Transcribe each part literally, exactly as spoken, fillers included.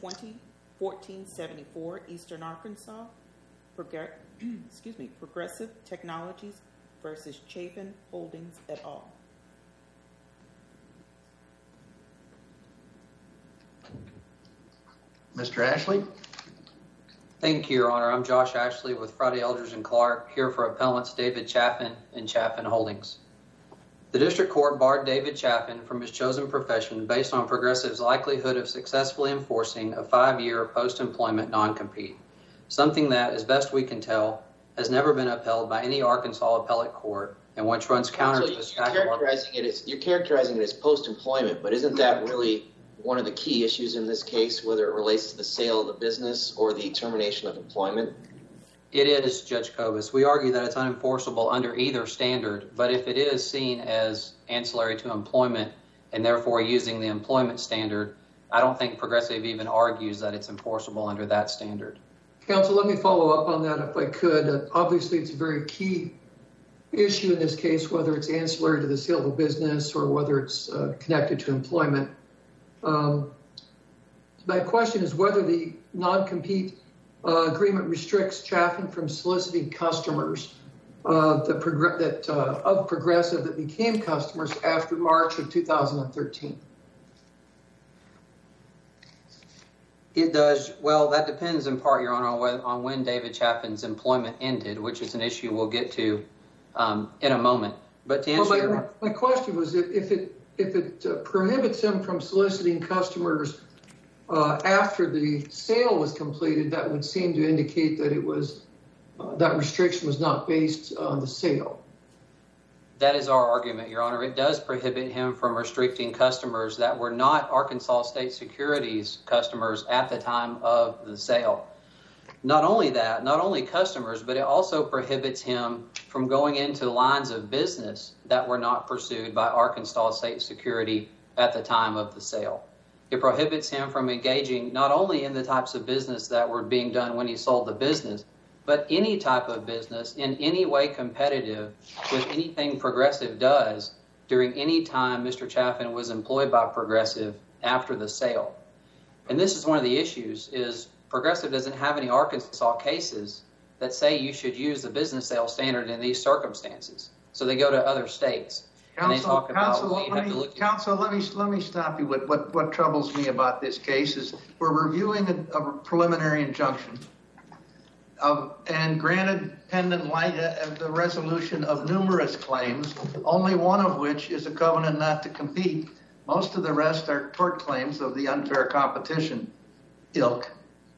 twenty fourteen seventy-four, Eastern Arkansas, Progr- excuse me, Progressive Technologies versus Chafin Holdings et al. Mister Ashley? Thank you, Your Honor. I'm Josh Ashley with Friday Eldridge and Clark, here for appellants David Chafin and Chafin Holdings. The district court barred David Chafin from his chosen profession based on Progressive's likelihood of successfully enforcing a five-year post-employment non-compete, something that, as best we can tell, has never been upheld by any Arkansas appellate court and which runs counter so to you're the stack characterizing it as you're characterizing it as post-employment, but isn't that really one of the key issues in this case, whether it relates to the sale of the business or the termination of employment? It is, Judge Kobus. We argue that it's unenforceable under either standard, but if it is seen as ancillary to employment and therefore using the employment standard, I don't think Progressive even argues that it's enforceable under that standard. Counsel, let me follow up on that if I could. Uh, obviously, it's a very key issue in this case, whether it's ancillary to the sale of a business or whether it's uh, connected to employment. Um, my question is whether the non-compete uh, agreement restricts Chafin from soliciting customers uh, that, prog- that uh, of Progressive that became customers after March of two thousand thirteen. It does. Well, that depends in part, Your Honor, on when, on when David Chafin's employment ended, which is an issue we'll get to um, in a moment. But to answer well, my, your... my question was if, if it if it uh, prohibits him from soliciting customers uh, after the sale was completed, that would seem to indicate that it was uh, that restriction was not based on the sale. That is our argument, Your Honor. It does prohibit him from restricting customers that were not Arkansas State Securities customers at the time of the sale. Not only that, not only customers, but it also prohibits him from going into lines of business that were not pursued by Arkansas State Security at the time of the sale. It prohibits him from engaging not only in the types of business that were being done when he sold the business, but any type of business in any way competitive with anything Progressive does during any time Mister Chafin was employed by Progressive after the sale. And this is one of the issues, is Progressive doesn't have any Arkansas cases that say you should use the business sale standard in these circumstances. So they go to other states. Counsel, and they talk about counsel, what you let have me, to look counsel let me let me stop you. What what what troubles me about this case is we're reviewing a, a preliminary injunction of and granted pendent light uh, the resolution of numerous claims, only one of which is a covenant not to compete. Most of the rest are tort claims of the unfair competition ilk.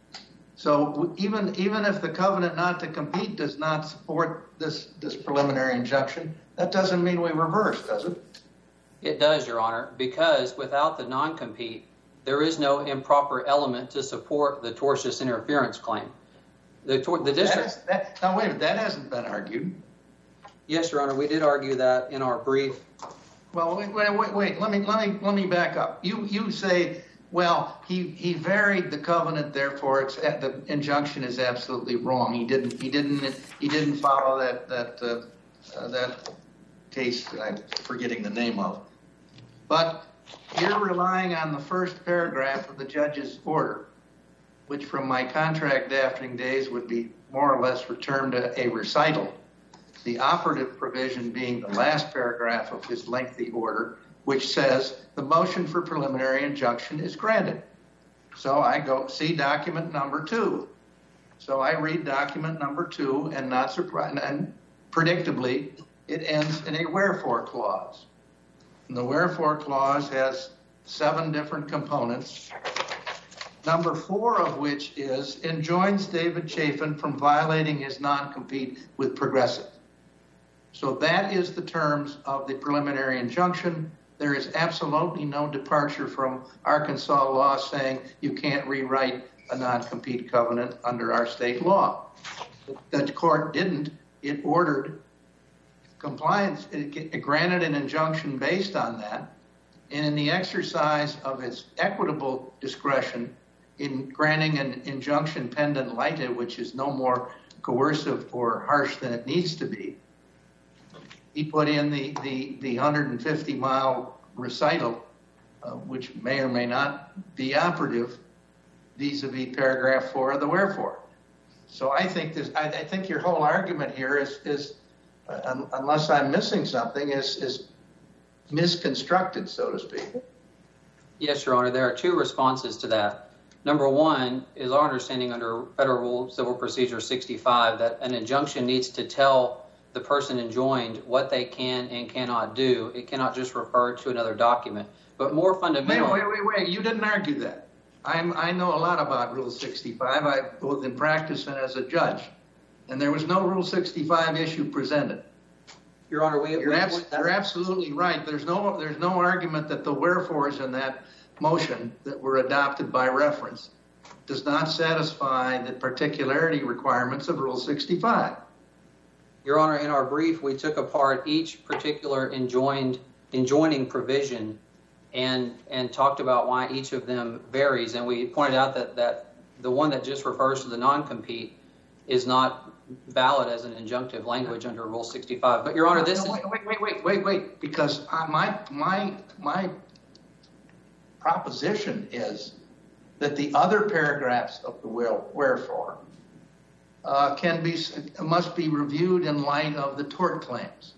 So even even if the covenant not to compete does not support this this preliminary injunction, that doesn't mean we reverse, does it? It does, Your Honor, because without the non-compete, there is no improper element to support the tortious interference claim. The, tor- the district. That is, that, now wait a minute, that hasn't been argued. Yes, Your Honor, we did argue that in our brief. Well, wait, wait, wait, wait. Let me let me let me back up. You you say, well, he he varied the covenant, therefore it's the injunction is absolutely wrong. He didn't he didn't he didn't follow that that uh, uh, that case that I'm forgetting the name of. But you're relying on the first paragraph of the judge's order, which from my contract drafting days would be more or less returned to a recital. The operative provision being the last paragraph of his lengthy order, which says the motion for preliminary injunction is granted. So I go see document number two. So I read document number two, and not surprised, and predictably, it ends in a wherefore clause. And the wherefore clause has seven different components, number four of which is enjoins David Chafin from violating his non-compete with Progressive. So that is the terms of the preliminary injunction. There is absolutely no departure from Arkansas law saying you can't rewrite a non-compete covenant under our state law. The court didn't. It ordered compliance. It granted an injunction based on that. And in the exercise of its equitable discretion in granting an injunction pendent lite, which is no more coercive or harsh than it needs to be, he put in the, the, the one hundred fifty mile recital, uh, which may or may not be operative, vis-a-vis paragraph four of the wherefore. So I think this, I, I think your whole argument here is, is uh, un, unless I'm missing something, is, is misconstructed, so to speak. Yes, Your Honor. There are two responses to that. Number one is our understanding under Federal Rule Civil Procedure sixty-five that an injunction needs to tell the person enjoined what they can and cannot do. It cannot just refer to another document. But more fundamentally... Wait, wait, wait, wait. You didn't argue that. I'm, I know a lot about Rule sixty-five, I, both in practice and as a judge. And there was no Rule sixty-five issue presented. Your Honor, we... You're, we, abs- you're absolutely right. There's no, there's no argument that the wherefores in that motion that were adopted by reference does not satisfy the particularity requirements of Rule sixty-five. Your Honor, in our brief, we took apart each particular enjoined, enjoining provision and and talked about why each of them varies. And we pointed out that, that the one that just refers to the non-compete is not valid as an injunctive language under Rule sixty-five. But, Your Honor, this no, is... Wait, wait, wait, wait, wait, because my, my, my proposition is that the other paragraphs of the will, wherefore uh, can be, must be reviewed in light of the tort claims.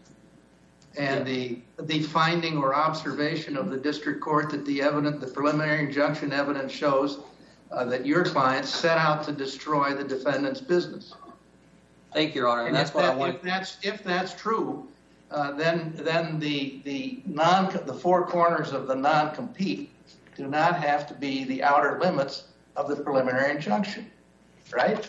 And the the finding or observation of the district court that the evidence, the preliminary injunction evidence shows uh, that your client set out to destroy the defendant's business. Thank you, Your Honor, and, and that's if what that, I want. If that's if that's true, uh, then then the the non the four corners of the non-compete do not have to be the outer limits of the preliminary injunction, right?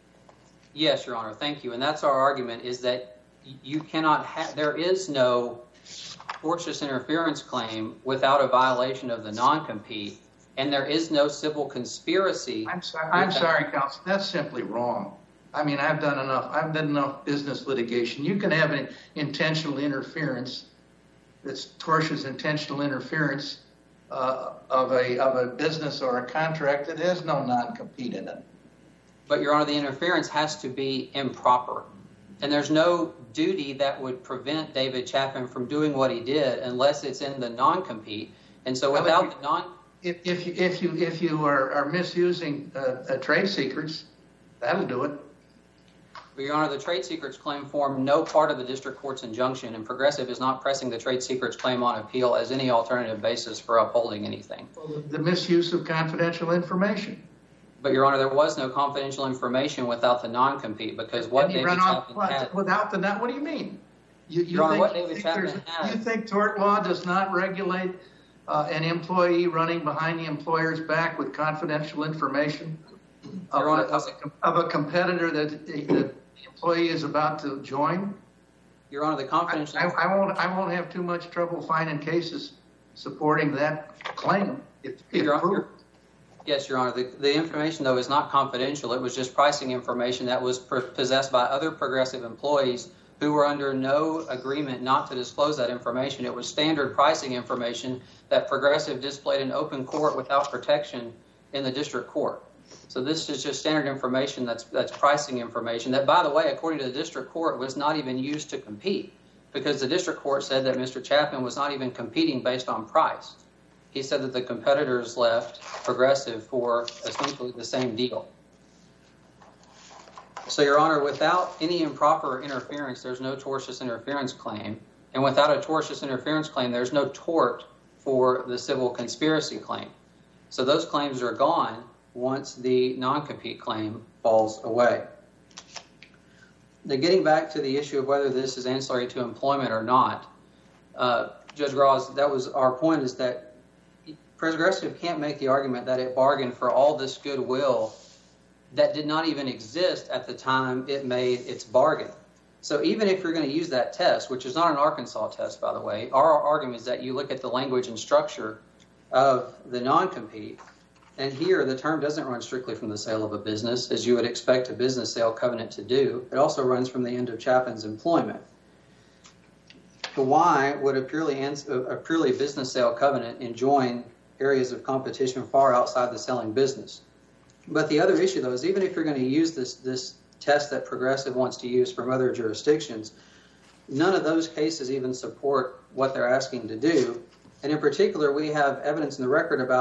Yes, Your Honor. Thank you, and that's our argument: is that you cannot have, there is no tortious interference claim without a violation of the non-compete, and there is no civil conspiracy. I'm sorry, I'm sorry, counsel. That's simply wrong. I mean, I've done enough. I've done enough business litigation. You can have an intentional interference that's tortious intentional interference uh, of a of a business or a contract that has no non-compete in it. But, Your Honor, the interference has to be improper. And there's no duty that would prevent David Chapman from doing what he did unless it's in the non-compete. And so without well, the non... If, if, you, if, you, if you are, are misusing uh, uh, trade secrets, that'll do it. But, Your Honor, the trade secrets claim form no part of the district court's injunction, and Progressive is not pressing the trade secrets claim on appeal as any alternative basis for upholding anything. Well, the misuse of confidential information. But, Your Honor, there was no confidential information without the non-compete because what David Chapman what, had... Without the non... What do you mean? You, you Your Honor, think, what David think Chapman had... You think tort law does not regulate uh, an employee running behind the employer's back with confidential information of, Your Honor, a, of, a, of a competitor that the, the employee is about to join? Your Honor, the confidential... I, I, I, won't, I won't have too much trouble finding cases supporting that claim. If, if Your Honor, Yes, Your Honor. The, the information, though, is not confidential. It was just pricing information that was pr- possessed by other Progressive employees who were under no agreement not to disclose that information. It was standard pricing information that Progressive displayed in open court without protection in the district court. So this is just standard information that's that's pricing information that, by the way, according to the district court, was not even used to compete because the district court said that Mister Chapman was not even competing based on price. He said that the competitors left Progressive for essentially the same deal. So, Your Honor, without any improper interference, there's no tortious interference claim. And without a tortious interference claim, there's no tort for the civil conspiracy claim. So those claims are gone once the non-compete claim falls away. Now, getting back to the issue of whether this is ancillary to employment or not, uh, Judge Graz, that was our point, is that Progressive can't make the argument that it bargained for all this goodwill that did not even exist at the time it made its bargain. So even if you're going to use that test, which is not an Arkansas test, by the way, our argument is that you look at the language and structure of the non-compete, and here the term doesn't run strictly from the sale of a business, as you would expect a business sale covenant to do. It also runs from the end of Chapman's employment. So why would a purely, a purely business sale covenant enjoin areas of competition far outside the selling business? But the other issue, though, is even if you're going to use this this test that Progressive wants to use from other jurisdictions, none of those cases even support what they're asking to do. And in particular, we have evidence in the record about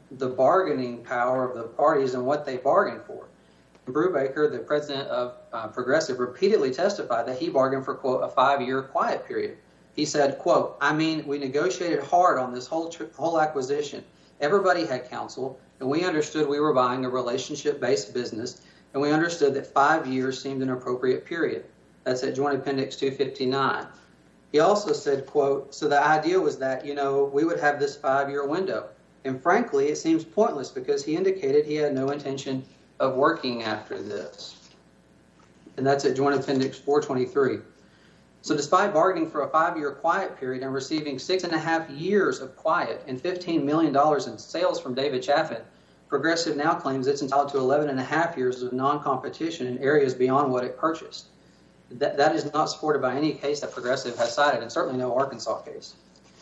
the bargaining power of the parties and what they bargained for. Brubaker, the president of uh, Progressive, repeatedly testified that he bargained for, quote, a five-year quiet period. He said, quote, I mean, we negotiated hard on this whole tri- whole acquisition. Everybody had counsel, and we understood we were buying a relationship-based business, and we understood that five years seemed an appropriate period. That's at Joint Appendix two fifty-nine. He also said, quote, so the idea was that, you know, we would have this five-year window. And frankly, it seems pointless because he indicated he had no intention of working after this. And that's at Joint Appendix four twenty-three. So despite bargaining for a five-year quiet period and receiving six and a half years of quiet and fifteen million dollars in sales from David Chaffin, Progressive now claims it's entitled to eleven and a half years of non-competition in areas beyond what it purchased. That, that is not supported by any case that Progressive has cited, and certainly no Arkansas case.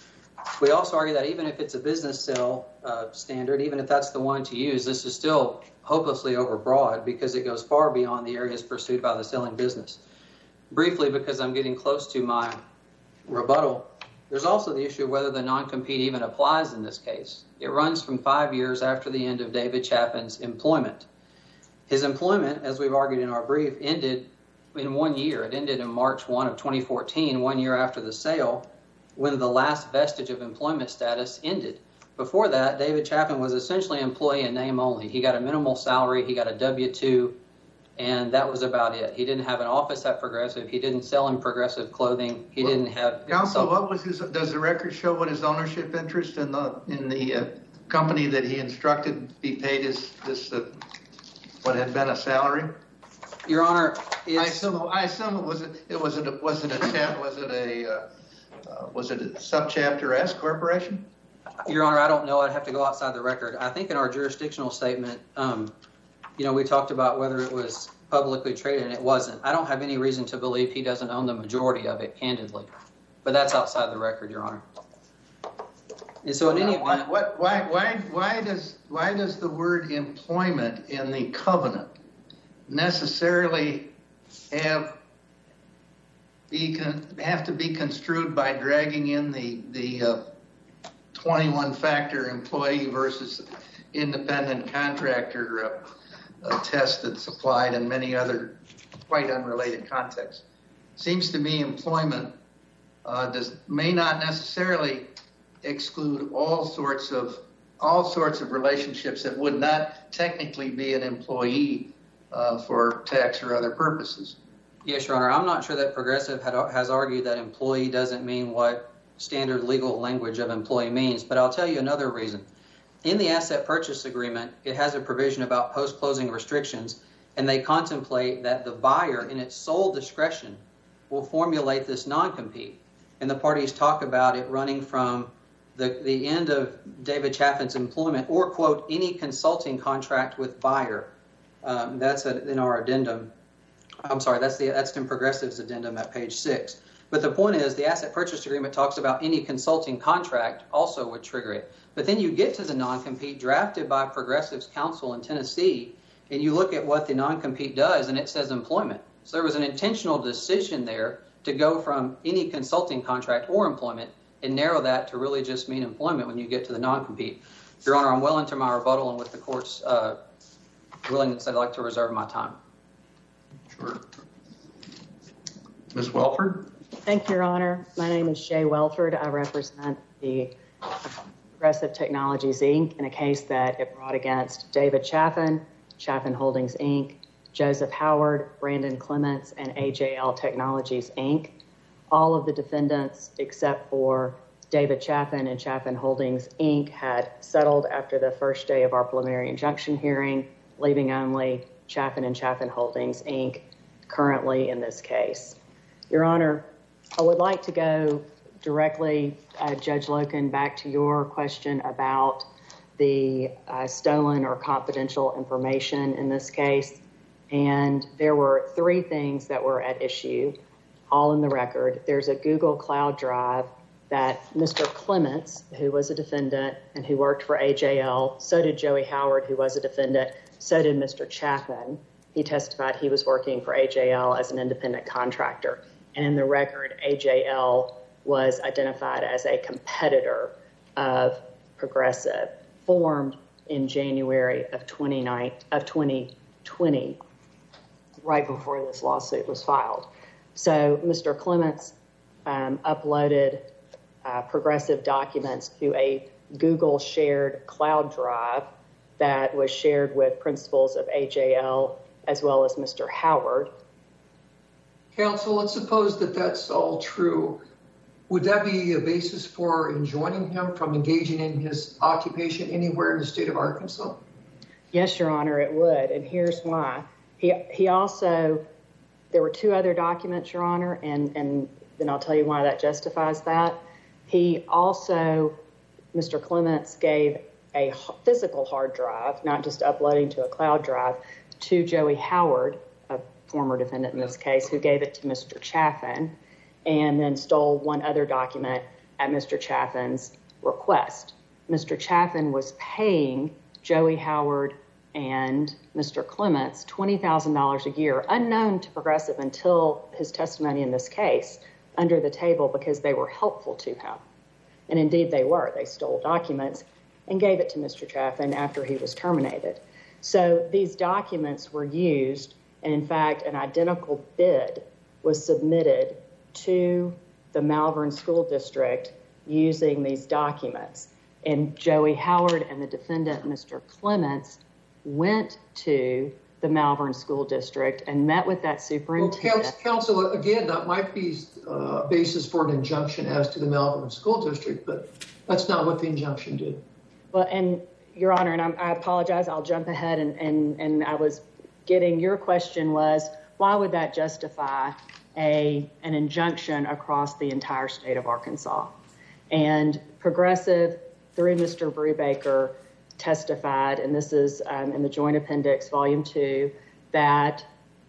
We also argue that even if it's a business sale uh, standard, even if that's the one to use, this is still hopelessly overbroad because it goes far beyond the areas pursued by the selling business. Briefly, because I'm getting close to my rebuttal, there's also the issue of whether the non-compete even applies in this case. It runs from five years after the end of David Chaffin's employment. His employment, as we've argued in our brief, ended in one year. It ended in March first of twenty fourteen, one year after the sale, when the last vestige of employment status ended. Before that, David Chaffin was essentially an employee in name only. He got a minimal salary, he got a W two, and that was about it. He didn't have an office at Progressive. He didn't sell in Progressive clothing. He well, didn't have... Counsel, so, what was his, does the record show what his ownership interest in the in the uh, company that he instructed be paid his, this, uh, what had been a salary? Your Honor, I assume, I assume it was, it was it, was it a, was it a, uh, uh, was it a subchapter S corporation? Your Honor, I don't know. I'd have to go outside the record. I think in our jurisdictional statement, um, you know, we talked about whether it was publicly traded, and it wasn't. I don't have any reason to believe he doesn't own the majority of it, candidly. But that's outside the record, Your Honor. And so in any event... Why, what, why, why, why, does, why does the word employment in the covenant necessarily have, be, have to be construed by dragging in the, the uh, twenty-one factor employee versus independent contractor uh, uh, test that's applied in many other quite unrelated contexts? Seems to me employment uh, does may not necessarily exclude all sorts of all sorts of relationships that would not technically be an employee uh, for tax or other purposes. Yes, Your Honor. I'm not sure that Progressive had, has argued that employee doesn't mean what standard legal language of employee means, but I'll tell you another reason. In the asset purchase agreement, it has a provision about post-closing restrictions, and they contemplate that the buyer, in its sole discretion, will formulate this non-compete. And the parties talk about it running from the, the end of David Chaffin's employment or, quote, any consulting contract with buyer. Um, that's a, in our addendum. I'm sorry, that's the that's in Progressive's addendum at page six. But the point is, the asset purchase agreement talks about any consulting contract also would trigger it. But then you get to the non-compete drafted by Progressive's counsel in Tennessee, and you look at what the non-compete does, and it says employment. So there was an intentional decision there to go from any consulting contract or employment and narrow that to really just mean employment when you get to the non-compete. Your Honor, I'm well into my rebuttal, and with the court's uh, willingness, I'd like to reserve my time. Sure. Miz Welford? Thank you, Your Honor. My name is Shay Welford. I represent the Progressive Technologies, Incorporated in a case that it brought against David Chaffin, Chaffin Holdings, Incorporated, Joseph Howard, Brandon Clements, and A J L Technologies, Incorporated. All of the defendants, except for David Chaffin and Chaffin Holdings, Incorporated, had settled after the first day of our preliminary injunction hearing, leaving only Chaffin and Chaffin Holdings, Incorporated, currently in this case. Your Honor, I would like to go directly, uh, Judge Loken, back to your question about the uh, stolen or confidential information in this case. And there were three things that were at issue, all in the record. There's a Google Cloud Drive that Mister Clements, who was a defendant and who worked for A J L, so did Joey Howard, who was a defendant, so did Mister Chaffin. He testified he was working for A J L as an independent contractor. And in the record, A J L was identified as a competitor of Progressive, formed in January of twenty twenty, right before this lawsuit was filed. So Mister Clements um, uploaded uh, Progressive documents to a Google shared cloud drive that was shared with principals of A J L as well as Mister Howard. Counsel, let's suppose that that's all true. Would that be a basis for enjoining him from engaging in his occupation anywhere in the state of Arkansas? Yes, Your Honor, it would, and here's why. He he also, there were two other documents, Your Honor, and, and then I'll tell you why that justifies that. He also, Mister Clements, gave a physical hard drive, not just uploading to a cloud drive, to Joey Howard, a former defendant in this case, who gave it to Mister Chaffin, and then stole one other document at Mister Chaffin's request. Mister Chaffin was paying Joey Howard and Mister Clements twenty thousand dollars a year, unknown to Progressive until his testimony in this case, under the table because they were helpful to him. And indeed they were. They stole documents and gave it to Mister Chaffin after he was terminated. So these documents were used, and in fact, an identical bid was submitted to the Malvern School District using these documents. And Joey Howard and the defendant, Mister Clements, went to the Malvern School District and met with that superintendent. Well, counsel, again, that might be a basis for an injunction as to the Malvern School District, but that's not what the injunction did. Well, and Your Honor, and I'm, I apologize, I'll jump ahead, and, and, and I was getting, your question was, why would that justify a an injunction across the entire state of Arkansas? And Progressive, through Mister Brubaker, testified, and this is um, in the Joint Appendix, Volume two, that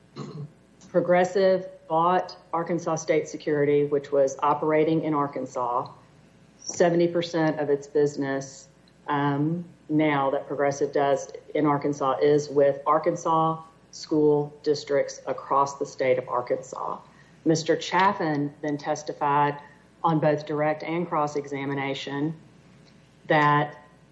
Progressive bought Arkansas State Security, which was operating in Arkansas. seventy percent of its business um, now that Progressive does in Arkansas is with Arkansas school districts across the state of Arkansas. Mister Chaffin then testified on both direct and cross-examination that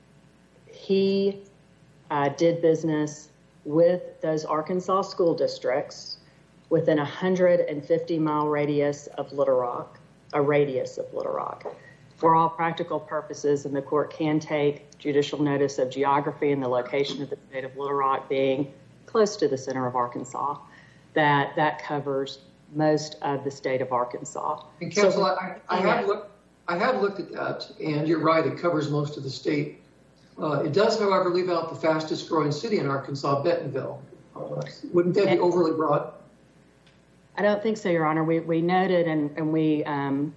he uh, did business with those Arkansas school districts within a one hundred fifty mile radius of Little Rock, a radius of Little Rock. For all practical purposes, and the court can take judicial notice of geography and the location of the state of Little Rock being close to the center of Arkansas, that that covers most of the state of Arkansas. And counsel, so, I, I, yeah. have looked, I have looked at that, and you're right, it covers most of the state. Uh, it does, however, leave out the fastest growing city in Arkansas, Bentonville. Uh, wouldn't that be overly broad? I don't think so, Your Honor. We we noted and, and we um,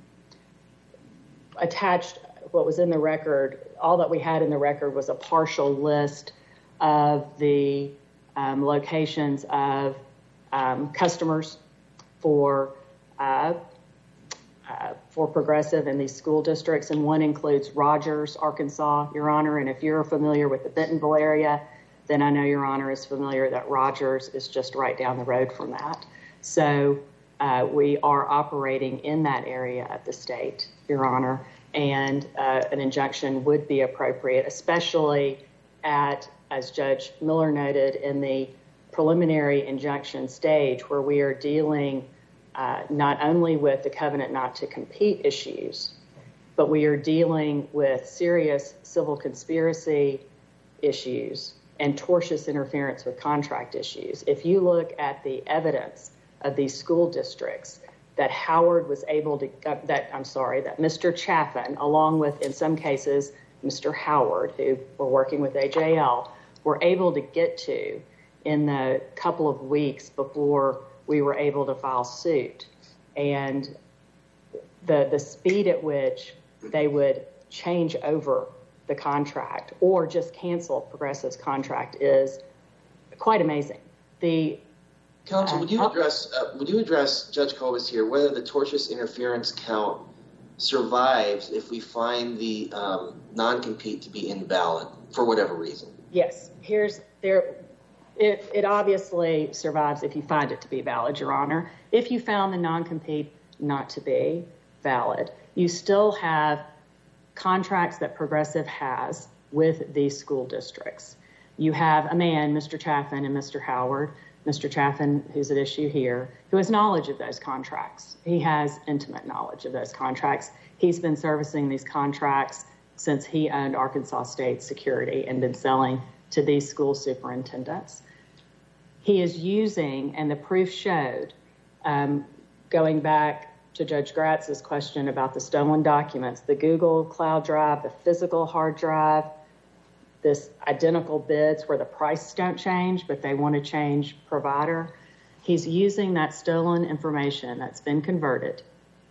attached what was in the record. All that we had in the record was a partial list of the um, locations of um, customers for uh, uh, for Progressive in these school districts, and one includes Rogers, Arkansas, Your Honor. And if you're familiar with the Bentonville area, then I know Your Honor is familiar that Rogers is just right down the road from that. So uh, we are operating in that area of the state, Your Honor, and uh, an injunction would be appropriate, especially at, as Judge Miller noted, in the preliminary injunction stage where we are dealing uh, not only with the covenant not to compete issues, but we are dealing with serious civil conspiracy issues and tortious interference with contract issues. If you look at the evidence of these school districts that Howard was able to, uh, that I'm sorry, that Mister Chaffin, along with, in some cases, Mister Howard, who were working with A J L, were able to get to in the couple of weeks before we were able to file suit. And the the speed at which they would change over the contract or just cancel Progressive's contract is quite amazing. The Counsel, uh, would you address uh, would you address Judge Kovas here whether the tortious interference count survives if we find the um, non-compete to be invalid for whatever reason? Yes, here's there. It, it obviously survives if you find it to be valid, Your Honor. If you found the non-compete not to be valid, you still have contracts that Progressive has with these school districts. You have a man, Mister Chaffin and Mister Howard, Mister Chaffin, who's at issue here, who has knowledge of those contracts. He has intimate knowledge of those contracts. He's been servicing these contracts since he owned Arkansas State Security and been selling to these school superintendents. He is using, and the proof showed, um, going back to Judge Gratz's question about the stolen documents, the Google Cloud Drive, the physical hard drive, this identical bids where the prices don't change, but they want to change provider. He's using that stolen information that's been converted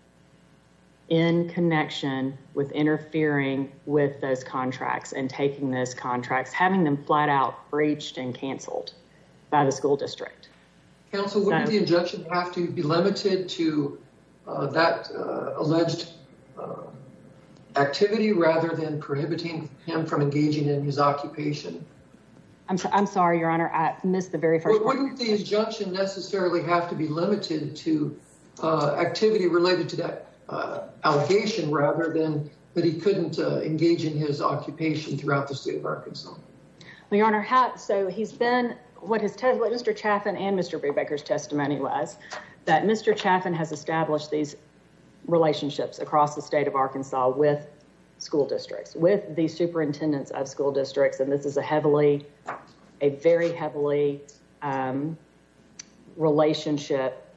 in connection with interfering with those contracts and taking those contracts, having them flat out breached and canceled by the school district. Counsel, wouldn't So- the injunction have to be limited to uh, that uh, alleged uh, activity rather than prohibiting him from engaging in his occupation? I'm, so, I'm sorry, Your Honor, I missed the very first But part. wouldn't the injunction necessarily have to be limited to uh, activity related to that uh, allegation rather than that he couldn't uh, engage in his occupation throughout the state of Arkansas? Well, Your Honor, how, so he's been, what his te- what Mister Chaffin and Mister Brubaker's testimony was that Mister Chaffin has established these relationships across the state of Arkansas with school districts, with the superintendents of school districts, and this is a heavily, a very heavily um, relationship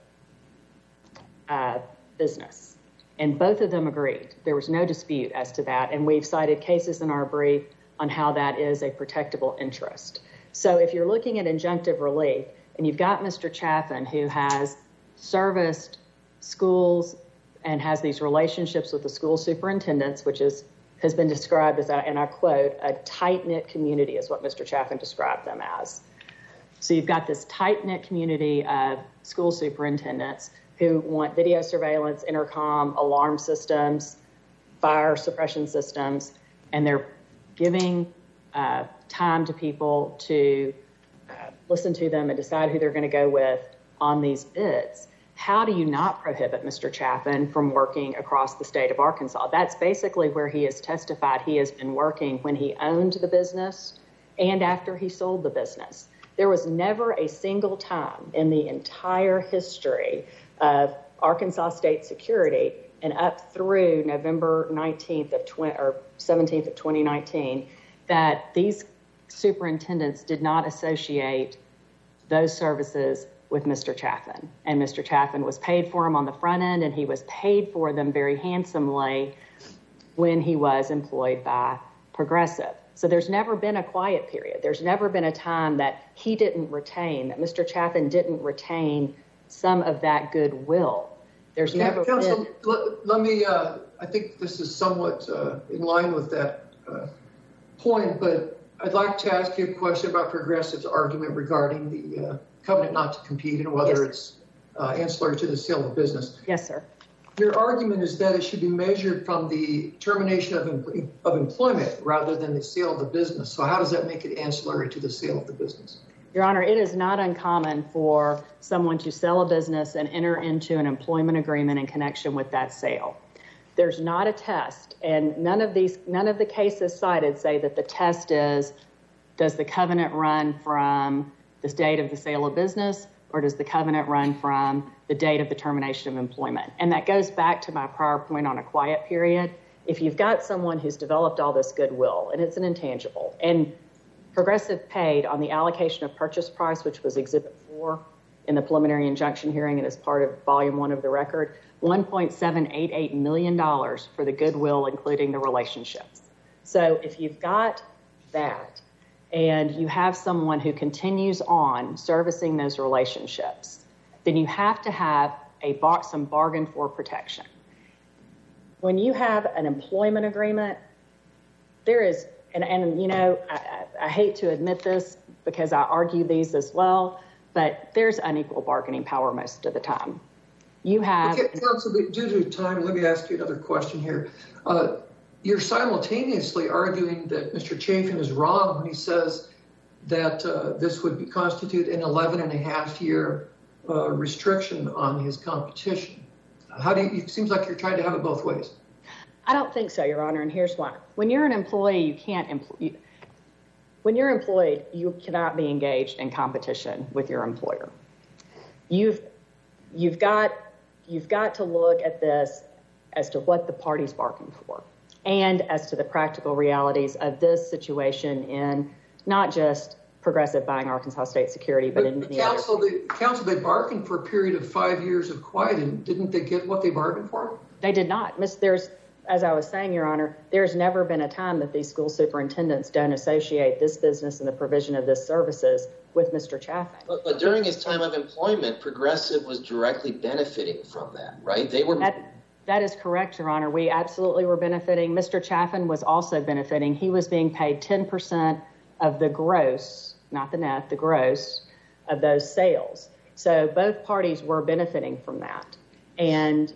uh, business. And both of them agreed. There was no dispute as to that, and we've cited cases in our brief on how that is a protectable interest. So if you're looking at injunctive relief, and you've got Mister Chaffin who has serviced schools and has these relationships with the school superintendents, which is has been described as, and I quote, a tight-knit community is what Mister Chaffin described them as. So you've got this tight-knit community of school superintendents who want video surveillance, intercom, alarm systems, fire suppression systems, and they're giving uh, time to people to uh, listen to them and decide who they're going to go with on these bids. How do you not prohibit Mister Chaffin from working across the state of Arkansas? That's basically where he has testified he has been working when he owned the business and after he sold the business. There was never a single time in the entire history of Arkansas State Security and up through November nineteenth of twenty or seventeenth of twenty nineteen that these superintendents did not associate those services with Mister Chaffin. And Mister Chaffin was paid for them on the front end, and he was paid for them very handsomely when he was employed by Progressive. So there's never been a quiet period. There's never been a time that he didn't retain, that Mister Chaffin didn't retain some of that goodwill. There's Yeah, never Counsel, been... let, let me, uh, I think this is somewhat uh, in line with that uh, point, but I'd like to ask you a question about Progressive's argument regarding the uh, covenant not to compete and whether Yes. it's uh, ancillary to the sale of business. Yes, sir. Your argument is that it should be measured from the termination of, em- of employment rather than the sale of the business. So how does that make it ancillary to the sale of the business? Your Honor, it is not uncommon for someone to sell a business and enter into an employment agreement in connection with that sale. There's not a test, and none of these, none of the cases cited say that the test is, does the covenant run from the date of the sale of business, or does the covenant run from the date of the termination of employment? And that goes back to my prior point on a quiet period. If you've got someone who's developed all this goodwill, and it's an intangible, and Progressive paid on the allocation of purchase price, which was Exhibit four in the preliminary injunction hearing and as part of Volume one of the record, one point seven eight eight million dollars for the goodwill, including the relationships. So if you've got that, and you have someone who continues on servicing those relationships, then you have to have a bar- some bargain for protection. When you have an employment agreement, there is, and, and you know, I, I, I hate to admit this because I argue these as well, but there's unequal bargaining power most of the time. You have... Okay, Counsel, due to time, let me ask you another question here. Uh, You're simultaneously arguing that Mister Chaffin is wrong when he says that uh, this would be, constitute an eleven and a half year uh, restriction on his competition. How do you, it seems like you're trying to have it both ways. I don't think so, Your Honor, and here's why. When you're an employee, you can't employ. When you're employed, you cannot be engaged in competition with your employer. You've you've got you've got to look at this as to what the parties bargained for, and as to the practical realities of this situation in not just Progressive buying Arkansas State Security, but, but in many council, other. The council, they bargained for a period of five years of quiet, and didn't they get what they bargained for? They did not. Miss, there's, as I was saying, Your Honor, there's never been a time that these school superintendents don't associate this business and the provision of this services with Mister Chaffin. But, but during his time of employment, Progressive was directly benefiting from that, right? They were. That, that is correct, Your Honor. We absolutely were benefiting. Mister Chaffin was also benefiting. He was being paid ten percent of the gross, not the net, the gross of those sales. So both parties were benefiting from that. And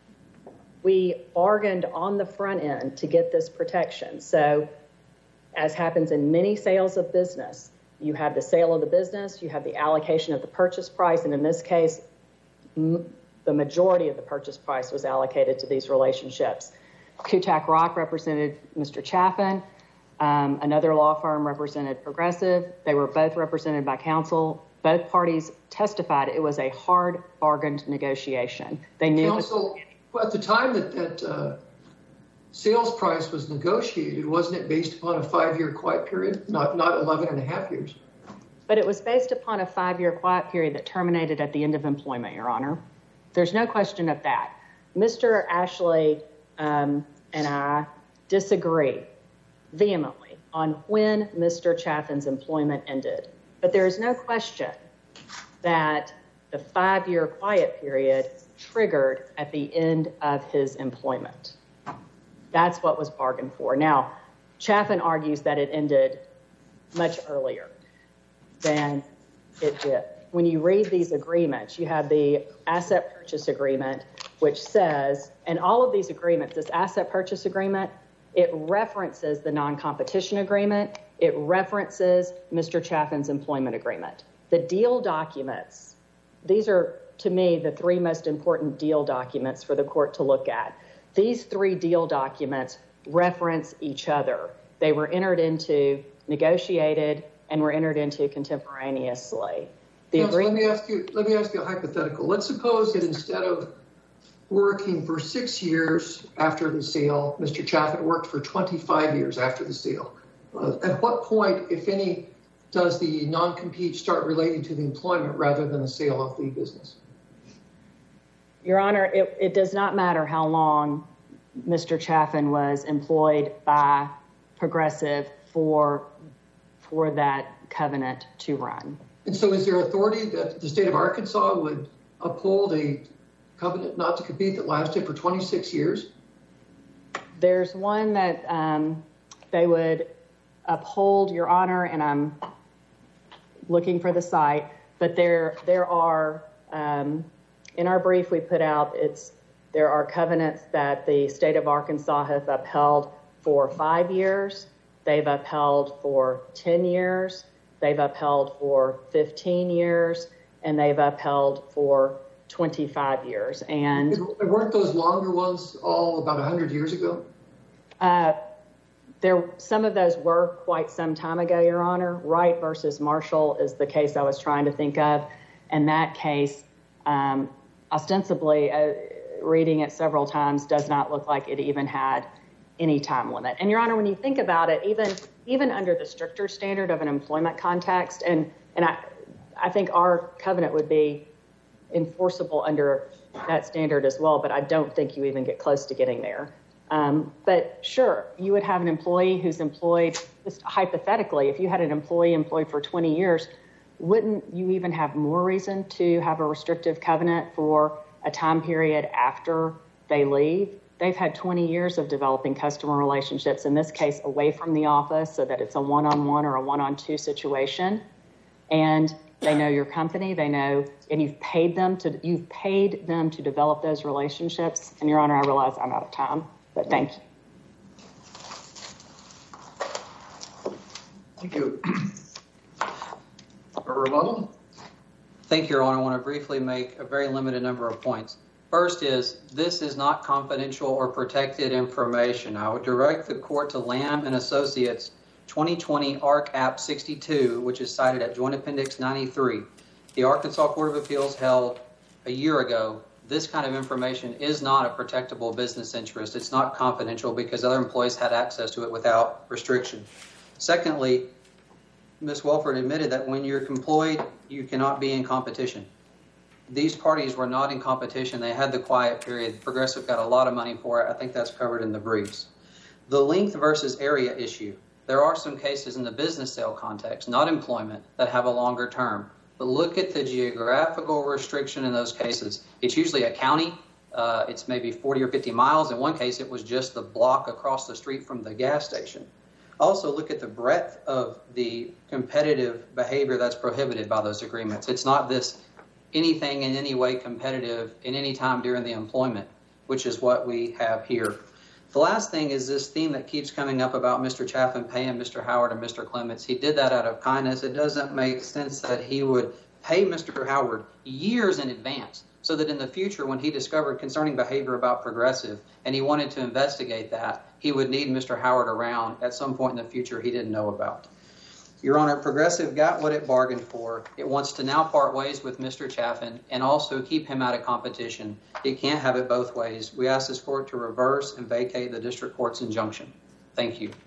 we bargained on the front end to get this protection. So as happens in many sales of business, you have the sale of the business, you have the allocation of the purchase price, and in this case, m- the majority of the purchase price was allocated to these relationships. Kutak Rock represented Mister Chaffin. Um, another law firm represented Progressive. They were both represented by counsel. Both parties testified it was a hard bargained negotiation. They knew. Counsel, at the time that that uh, sales price was negotiated, wasn't it based upon a five-year quiet period, not not eleven and a half years? But it was based upon a five-year quiet period that terminated at the end of employment, Your Honor. There's no question of that. Mister Ashley um, and I disagree vehemently on when Mister Chaffin's employment ended. But there is no question that the five-year quiet period triggered at the end of his employment. That's what was bargained for. Now, Chaffin argues that it ended much earlier than it did. When you read these agreements, you have the asset purchase agreement, which says, and all of these agreements, this asset purchase agreement, it references the non-competition agreement. It references Mister Chaffin's employment agreement. The deal documents, these are, to me, the three most important deal documents for the court to look at. These three deal documents reference each other. They were entered into, negotiated, and were entered into contemporaneously. The Counsel, agreement- let me ask you. Let me ask you a hypothetical. Let's suppose that instead of working for six years after the sale, Mister Chaffin worked for twenty-five years after the sale. Uh, at what point, if any, does the non-compete start relating to the employment rather than the sale of the business? Your Honor, it, it does not matter how long Mister Chaffin was employed by Progressive for, for that covenant to run. And so is there authority that the state of Arkansas would uphold a covenant not to compete that lasted for twenty-six years? There's one that um, they would uphold, Your Honor, and I'm looking for the site, but there there are, um, in our brief we put out, it's there are covenants that the state of Arkansas has upheld for five years, they've upheld for ten years, they've upheld for fifteen years, and they've upheld for twenty-five years. And weren't those longer ones all about one hundred years ago? Uh, there, some of those were quite some time ago, Your Honor. Wright versus Marshall is the case I was trying to think of. And that case, um, ostensibly, uh, reading it several times, does not look like it even had any time limit. And Your Honor, when you think about it, even even under the stricter standard of an employment context, and and I, I think our covenant would be enforceable under that standard as well, but I don't think you even get close to getting there. Um, but sure, you would have an employee who's employed, just hypothetically, if you had an employee employed for twenty years, wouldn't you even have more reason to have a restrictive covenant for a time period after they leave? They've had twenty years of developing customer relationships, in this case, away from the office, so that it's a one-on-one or a one-on-two situation. And they know your company, they know, and you've paid them to you've paid them to develop those relationships. And Your Honor, I realize I'm out of time, but thank you. Thank you. A rebuttal? Thank you, Your Honor. I want to briefly make a very limited number of points. First is, this is not confidential or protected information. I would direct the court to Lamb and Associates twenty twenty A R C App sixty-two, which is cited at Joint Appendix ninety-three. The Arkansas Court of Appeals held a year ago, this kind of information is not a protectable business interest. It's not confidential because other employees had access to it without restriction. Secondly, Miz Welford admitted that when you're employed, you cannot be in competition. These parties were not in competition. They had the quiet period. Progressive got a lot of money for it. I think that's covered in the briefs. The length versus area issue. There are some cases in the business sale context, not employment, that have a longer term. But look at the geographical restriction in those cases. It's usually a county. Uh, it's maybe forty or fifty miles. In one case, it was just the block across the street from the gas station. Also, look at the breadth of the competitive behavior that's prohibited by those agreements. It's not this anything in any way competitive in any time during the employment, which is what we have here. The last thing is this theme that keeps coming up about Mister Chaffin paying Mister Howard and Mister Clements. He did that out of kindness. It doesn't make sense that he would pay Mister Howard years in advance so that in the future when he discovered concerning behavior about Progressive and he wanted to investigate that, he would need Mister Howard around at some point in the future he didn't know about. Your Honor, Progressive got what it bargained for. It wants to now part ways with Mister Chaffin and also keep him out of competition. It can't have it both ways. We ask this court to reverse and vacate the district court's injunction. Thank you.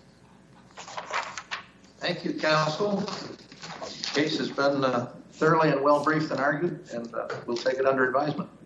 Thank you, counsel. The case has been uh, thoroughly and well briefed and argued, and uh, we'll take it under advisement.